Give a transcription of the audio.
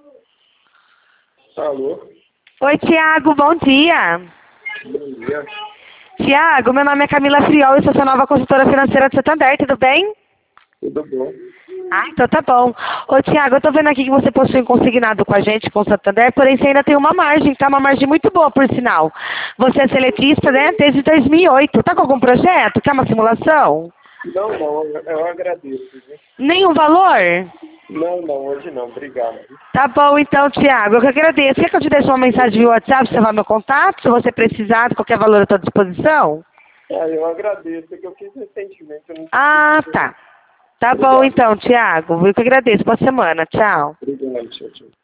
Alô? Oi, Tiago, bom dia. Bom dia. Tiago, meu nome é Camila Friol e sou sua nova consultora financeira do Santander, tudo bem? Tudo bom? Ah, então tá bom. Ô, Tiago, eu tô vendo aqui que você possui um consignado com a gente, com o Santander, porém você ainda tem uma margem, tá? Uma margem muito boa, por sinal. Você é seletista, né? Desde 2008. Tá com algum projeto? Quer uma simulação? Não, eu agradeço, viu? Nenhum valor? Não, hoje não, obrigado. Tá bom, então, Tiago, eu que agradeço. Quer que eu te deixe uma mensagem via WhatsApp, você vai meu contato? Se você precisar de qualquer valor, eu tô à disposição? Eu agradeço, é que eu fiz recentemente, eu não Ah, tá. Tá bom, Obrigado. então, Tiago. Eu que agradeço. Boa semana. Tchau. Obrigado, tchau.